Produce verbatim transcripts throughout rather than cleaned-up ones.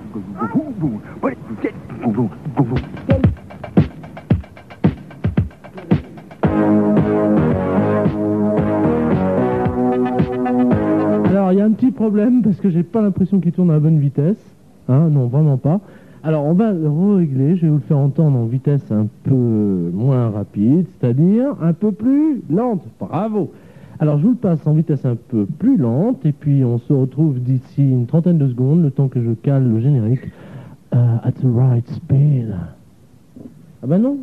Alors, il y a un petit problème parce que j'ai pas l'impression qu'il tourne à la bonne vitesse. Hein, non, vraiment pas. Alors, on va régler. Je vais vous le faire entendre en vitesse un peu moins rapide, c'est-à-dire un peu plus lente. Bravo. Alors, je vous le passe en vitesse un peu plus lente et puis on se retrouve d'ici une trentaine de secondes, le temps que je cale le générique uh, at the right speed. Ah bah non.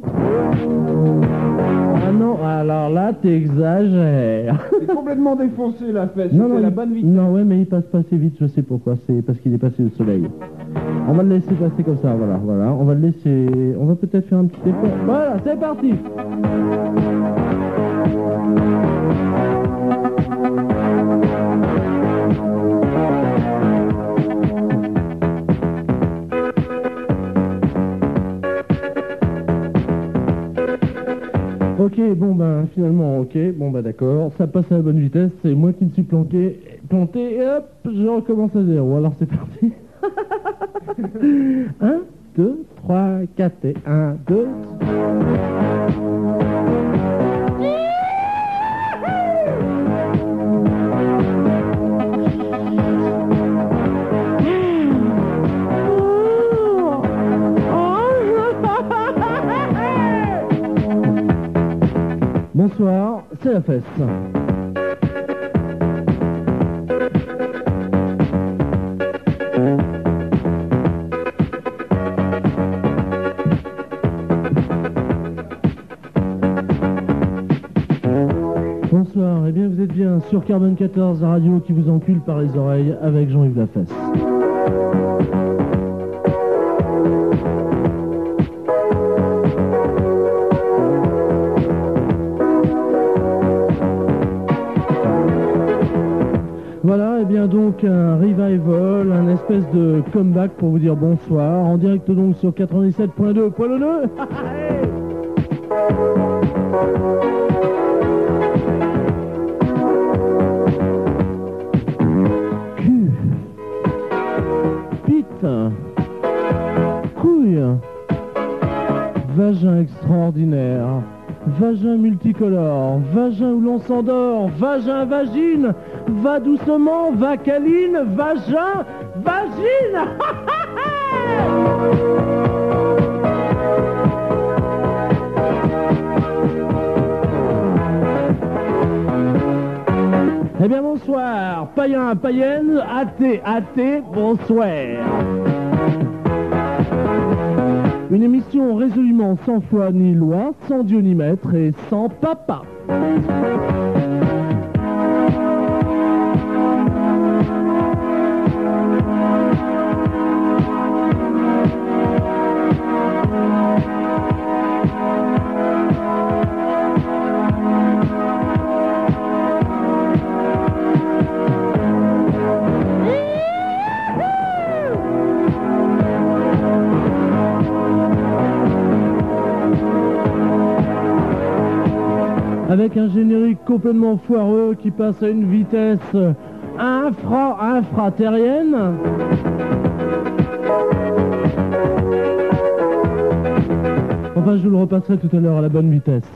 Ah non, alors là, t'exagères. C'est complètement défoncé la fesse, Non, c'était non, la il- bonne vitesse. non, ouais, mais il passe pas assez vite, je sais pourquoi. C'est parce qu'il est passé au soleil. On va le laisser passer comme ça, voilà, voilà. On va le laisser. On va peut-être faire un petit effort. Voilà, c'est parti. Ok, bon ben finalement, ok, bon ben d'accord, ça passe à la bonne vitesse, c'est moi qui me suis planqué, planté, et hop, je recommence à zéro, alors c'est parti. un, deux, trois, quatre, et un, deux. Bonsoir, c'est la fesse. Bonsoir, et bien vous êtes bien sur Carbone quatorze, la radio qui vous encule par les oreilles avec Jean-Yves Lafesse. Voilà, et bien donc un revival, un espèce de comeback pour vous dire bonsoir, en direct donc sur quatre-vingt-dix-sept point deux, poil nœud. Cul, bite, couille, vagin extraordinaire, vagin multicolore, vagin où l'on s'endort, vagin vagine, va doucement, va câline, vagin, vagine. Eh bien bonsoir, païen, païenne, athée, athée, bonsoir. Une émission résolument sans foi ni loi, sans Dieu ni maître et sans papa. Avec un générique complètement foireux qui passe à une vitesse infra infraterrienne. Enfin, je vous le repasserai tout à l'heure à la bonne vitesse.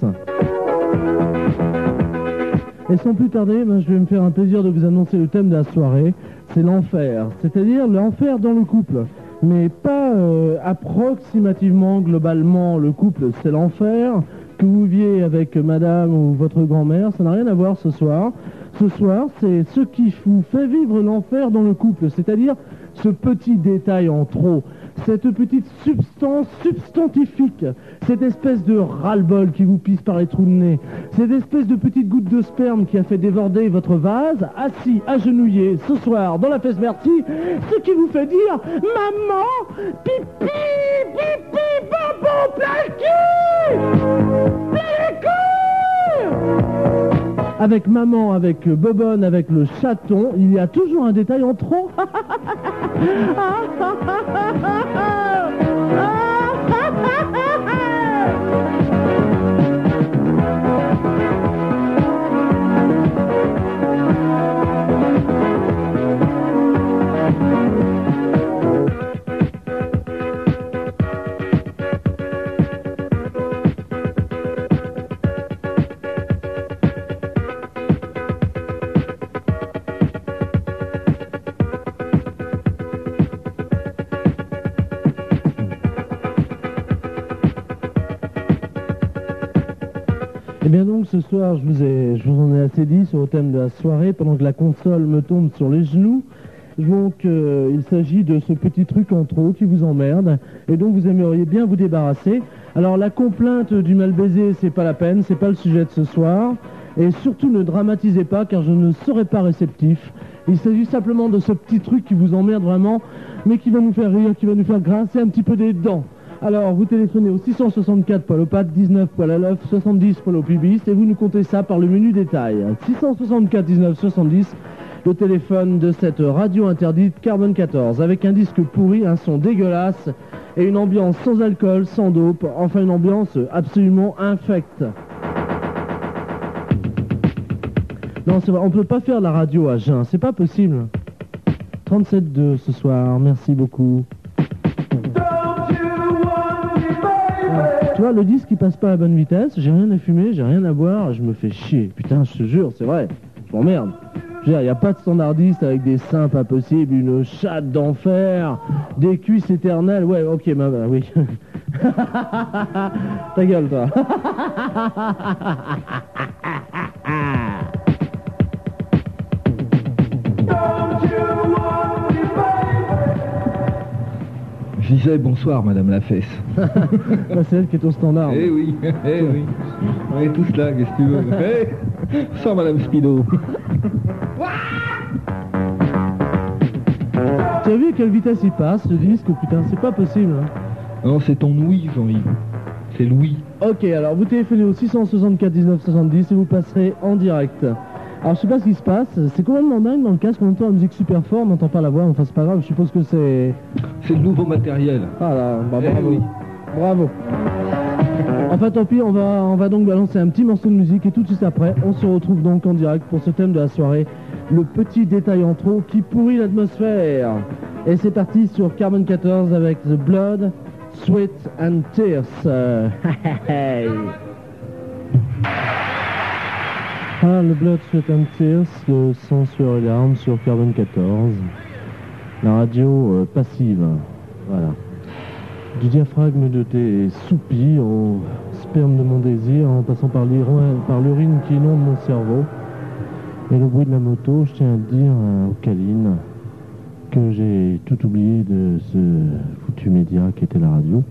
Et sans plus tarder, ben, je vais me faire un plaisir de vous annoncer le thème de la soirée. C'est l'enfer, c'est-à-dire l'enfer dans le couple. Mais pas euh, approximativement, globalement, le couple, c'est l'enfer. Que vous viviez avec madame ou votre grand-mère, ça n'a rien à voir ce soir. Ce soir, c'est ce qui vous fait vivre l'enfer dans le couple, c'est-à-dire ce petit détail en trop, cette petite substance substantifique, cette espèce de ras-le-bol qui vous pisse par les trous de nez, cette espèce de petite goutte de sperme qui a fait déborder votre vase, assis, agenouillé, ce soir, dans la fesse merci, ce qui vous fait dire « Maman, pipi, pipi, bonbon, plein le cul !» Avec maman, avec Bobonne, avec le chaton, il y a toujours un détail en trop. bien donc ce soir, je vous, ai, je vous en ai assez dit sur le thème de la soirée, pendant que la console me tombe sur les genoux. Donc euh, il s'agit de ce petit truc en trop qui vous emmerde et dont vous aimeriez bien vous débarrasser. Alors la complainte du mal baisé, c'est pas la peine, c'est pas le sujet de ce soir. Et surtout ne dramatisez pas car je ne serai pas réceptif. Il s'agit simplement de ce petit truc qui vous emmerde vraiment, mais qui va nous faire rire, qui va nous faire grincer un petit peu des dents. Alors vous téléphonez au six cent soixante-quatre poil au pat, dix-neuf poil à l'œuf, soixante-dix poil au pubis et vous nous comptez ça par le menu détail. six cent soixante-quatre dix-neuf soixante-dix, le téléphone de cette radio interdite Carbone quatorze, avec un disque pourri, un son dégueulasse et une ambiance sans alcool, sans dope, enfin une ambiance absolument infecte. Non, c'est vrai, on peut pas faire la radio à jeun, c'est pas possible. trente-sept deux ce soir, merci beaucoup. Tu vois, le disque il passe pas à la bonne vitesse, j'ai rien à fumer, j'ai rien à boire, je me fais chier. Putain, je te jure, c'est vrai, je m'emmerde. Je veux dire, il n'y a pas de standardiste avec des seins pas possibles, une chatte d'enfer, des cuisses éternelles. Ouais, ok, bah, bah oui. Ta gueule, toi. Je disais bonsoir, Madame la Fesse. Bah, c'est elle qui est au standard. Eh oui, eh oui. On est tous là, qu'est-ce que tu veux. Eh, bonsoir, Madame Speedo. Tu as vu à quelle vitesse il passe, ce disque? Oh, putain, c'est pas possible. Hein. Non, c'est ton ouïe, Jean-Yves. C'est Louis. Ok, alors vous téléphonez au six cent soixante-quatre dix-neuf soixante-dix et vous passerez en direct. Alors je sais pas ce qui se passe, c'est complètement dingue dans le casque, en même temps la musique super fort, on n'entend pas la voix, enfin c'est pas grave, je suppose que c'est... C'est le nouveau matériel. Ah là, bah Eh bravo. oui. Bravo. Enfin tant pis, on va, on va donc balancer un petit morceau de musique et tout de suite après, on se retrouve donc en direct pour ce thème de la soirée, le petit détail en trop qui pourrit l'atmosphère. Et c'est parti sur Carbone quatorze avec The Blood, Sweat and Tears. Euh, Ah, le Blood, Sweat and Tears, le sang, sueur et larmes sur Carbone quatorze. La radio euh, passive, voilà. Du diaphragme de tes soupirs au sperme de mon désir, en passant par l'urine, par l'urine qui inonde mon cerveau. Et le bruit de la moto, je tiens à dire euh, aux câlines que j'ai tout oublié de ce foutu média qui était la radio.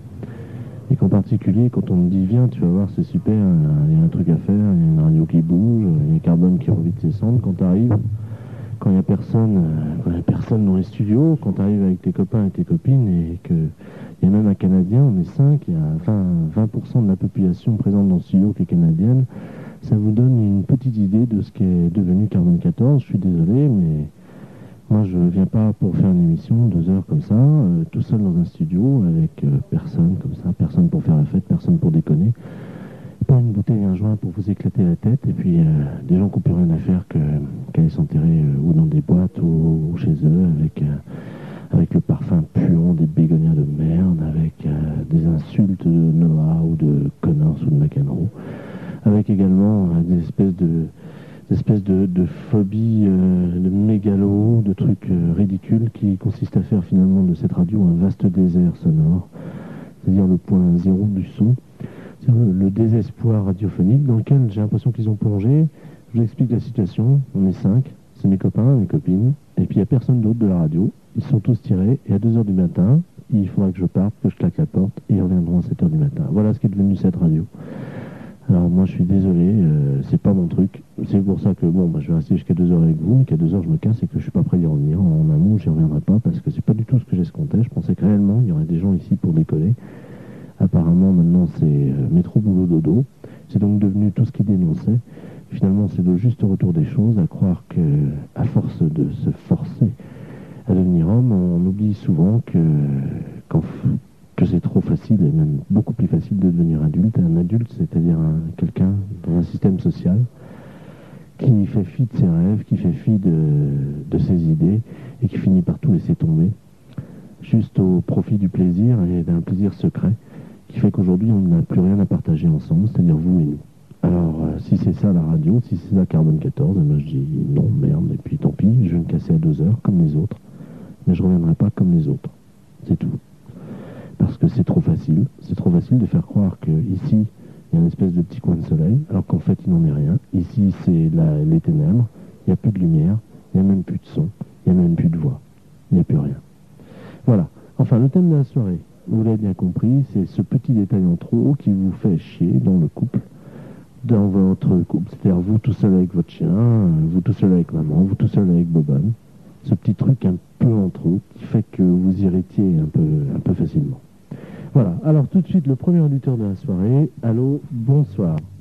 Et qu'en particulier, quand on me dit viens, tu vas voir, c'est super, il y a un truc à faire, il y a une radio qui bouge, il y a Carbone qui revit de ses cendres, quand tu arrives, quand il n'y a personne, quand il y a personne dans les studios, quand tu arrives avec tes copains et tes copines, et qu'il y a même un Canadien, on est cinq, il y a vingt pour cent de la population présente dans le studio qui est canadienne, ça vous donne une petite idée de ce qui est devenu Carbone quatorze. Je suis désolé, mais moi je viens pas pour faire une émission deux heures comme ça, euh, tout seul dans un studio, avec euh, personne comme ça, personne pour faire la fête, personne pour déconner, pas une bouteille, un joint pour vous éclater la tête, et puis euh, des gens qui n'ont plus rien à faire que, qu'aller s'enterrer euh, ou dans des boîtes ou, ou chez eux, avec, euh, avec le parfum puant des bégonias de merde, avec euh, des insultes de Noah ou de Connors ou de McEnroe, avec également euh, des espèces de des espèces de, de phobies, euh, de mégalos, de trucs euh, ridicules qui consistent à faire finalement de cette radio un vaste désert sonore, c'est-à-dire le point zéro du son, c'est-à-dire le, le désespoir radiophonique dans lequel j'ai l'impression qu'ils ont plongé. Je vous explique la situation, on est cinq, c'est mes copains, mes copines, et puis il n'y a personne d'autre de la radio, ils sont tous tirés, et à deux heures du matin, il faudra que je parte, que je claque la porte, et ils reviendront à sept heures du matin. Voilà ce qui est devenu cette radio. Alors moi je suis désolé, euh, c'est pas mon truc, c'est pour ça que bon, bah, je vais rester jusqu'à deux heures avec vous, mais qu'à deux heures je me casse et que je suis pas prêt d'y revenir. En, en un mot, j'y reviendrai pas parce que c'est pas du tout ce que j'escomptais. Je pensais que réellement il y aurait des gens ici pour décoller. Apparemment maintenant c'est euh, métro boulot dodo, c'est donc devenu tout ce qui dénonçait. Finalement c'est le juste retour des choses, à croire que à force de se forcer à devenir homme, on oublie souvent que quand que c'est trop facile, et même beaucoup plus facile de devenir adulte. Un adulte, c'est-à-dire un, quelqu'un dans un système social qui fait fi de ses rêves, qui fait fi de, de ses idées, et qui finit par tout laisser tomber, juste au profit du plaisir, et d'un plaisir secret, qui fait qu'aujourd'hui on n'a plus rien à partager ensemble, c'est-à-dire vous et nous. Alors, euh, si c'est ça la radio, si c'est ça Carbone quatorze, moi je dis non, merde, et puis tant pis, je vais me casser à deux heures, comme les autres, mais je reviendrai pas comme les autres. C'est tout. Parce que c'est trop facile, c'est trop facile de faire croire que ici, il y a une espèce de petit coin de soleil, alors qu'en fait il n'en est rien. Ici c'est la- les ténèbres, il n'y a plus de lumière, il n'y a même plus de son, il n'y a même plus de voix, il n'y a plus rien. Voilà, enfin le thème de la soirée, vous l'avez bien compris, c'est ce petit détail en trop qui vous fait chier dans le couple, dans votre couple, c'est-à-dire vous tout seul avec votre chien, vous tout seul avec maman, vous tout seul avec Bobonne, ce petit truc un peu en trop qui fait que vous irritiez un peu, un peu facilement. Voilà, alors tout de suite le premier auditeur de la soirée, allô, bonsoir.